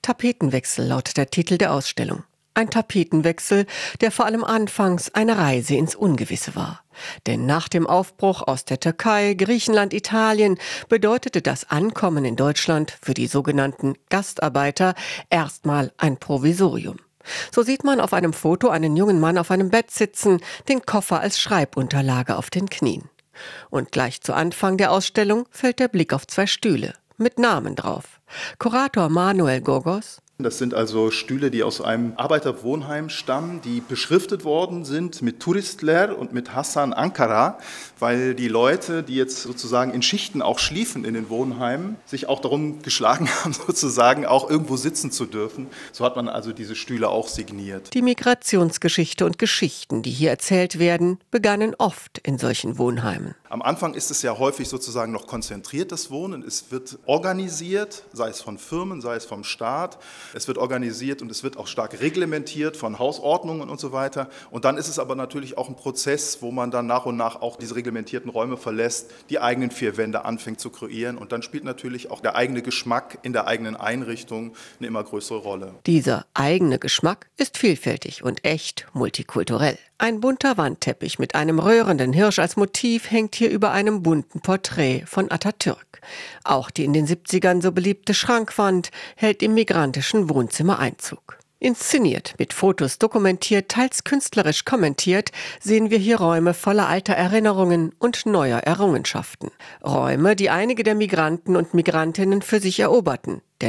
Tapetenwechsel lautet der Titel der Ausstellung. Ein Tapetenwechsel, der vor allem anfangs eine Reise ins Ungewisse war. Denn nach dem Aufbruch aus der Türkei, Griechenland, Italien bedeutete das Ankommen in Deutschland für die sogenannten Gastarbeiter erstmal ein Provisorium. So sieht man auf einem Foto einen jungen Mann auf einem Bett sitzen, den Koffer als Schreibunterlage auf den Knien. Und gleich zu Anfang der Ausstellung fällt der Blick auf 2 Stühle mit Namen drauf. Kurator Manuel Gogos: Das sind also Stühle, die aus einem Arbeiterwohnheim stammen, die beschriftet worden sind mit Turistler und mit Hasan Ankara, weil die Leute, die jetzt sozusagen in Schichten auch schliefen in den Wohnheimen, sich auch darum geschlagen haben, sozusagen auch irgendwo sitzen zu dürfen. So hat man also diese Stühle auch signiert. Die Migrationsgeschichte und Geschichten, die hier erzählt werden, begannen oft in solchen Wohnheimen. Am Anfang ist es ja häufig sozusagen noch konzentriertes Wohnen. Es wird organisiert, sei es von Firmen, sei es vom Staat. Es wird organisiert und es wird auch stark reglementiert von Hausordnungen und so weiter. Und dann ist es aber natürlich auch ein Prozess, wo man dann nach und nach auch diese reglementierten Räume verlässt, die eigenen 4 Wände anfängt zu kreieren. Und dann spielt natürlich auch der eigene Geschmack in der eigenen Einrichtung eine immer größere Rolle. Dieser eigene Geschmack ist vielfältig und echt multikulturell. Ein bunter Wandteppich mit einem röhrenden Hirsch als Motiv hängt hier über einem bunten Porträt von Atatürk. Auch die in den 70ern so beliebte Schrankwand hält im migrantischen Wohnzimmer Einzug. Inszeniert, mit Fotos dokumentiert, teils künstlerisch kommentiert, sehen wir hier Räume voller alter Erinnerungen und neuer Errungenschaften. Räume, die einige der Migranten und Migrantinnen für sich eroberten. Der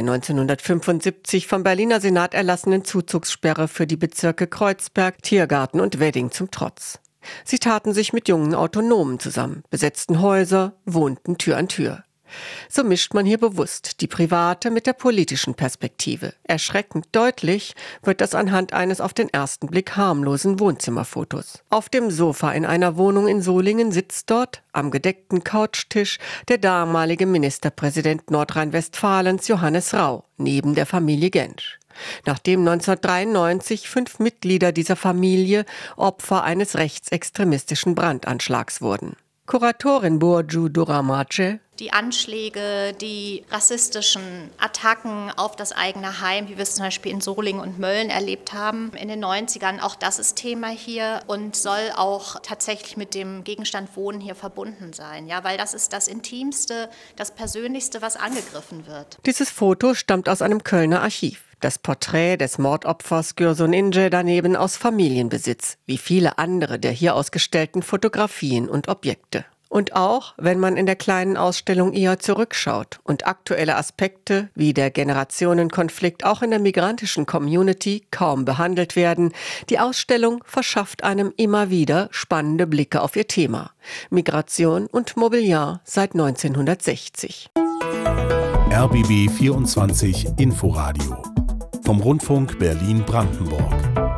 1975 vom Berliner Senat erlassenen Zuzugssperre für die Bezirke Kreuzberg, Tiergarten und Wedding zum Trotz. Sie taten sich mit jungen Autonomen zusammen, besetzten Häuser, wohnten Tür an Tür. So mischt man hier bewusst die private mit der politischen Perspektive. Erschreckend deutlich wird das anhand eines auf den ersten Blick harmlosen Wohnzimmerfotos. Auf dem Sofa in einer Wohnung in Solingen sitzt dort, am gedeckten Couchtisch, der damalige Ministerpräsident Nordrhein-Westfalens Johannes Rau, neben der Familie Gentsch. Nachdem 1993 5 Mitglieder dieser Familie Opfer eines rechtsextremistischen Brandanschlags wurden. Kuratorin Burcu Duramace: Die Anschläge, die rassistischen Attacken auf das eigene Heim, wie wir es zum Beispiel in Solingen und Mölln erlebt haben in den 90ern, auch das ist Thema hier und soll auch tatsächlich mit dem Gegenstand Wohnen hier verbunden sein. Ja, weil das ist das Intimste, das Persönlichste, was angegriffen wird. Dieses Foto stammt aus einem Kölner Archiv. Das Porträt des Mordopfers Gürsun İnce daneben aus Familienbesitz, wie viele andere der hier ausgestellten Fotografien und Objekte. Und auch, wenn man in der kleinen Ausstellung eher zurückschaut und aktuelle Aspekte wie der Generationenkonflikt auch in der migrantischen Community kaum behandelt werden, die Ausstellung verschafft einem immer wieder spannende Blicke auf ihr Thema: Migration und Mobiliar seit 1960. RBB 24 Inforadio vom Rundfunk Berlin-Brandenburg.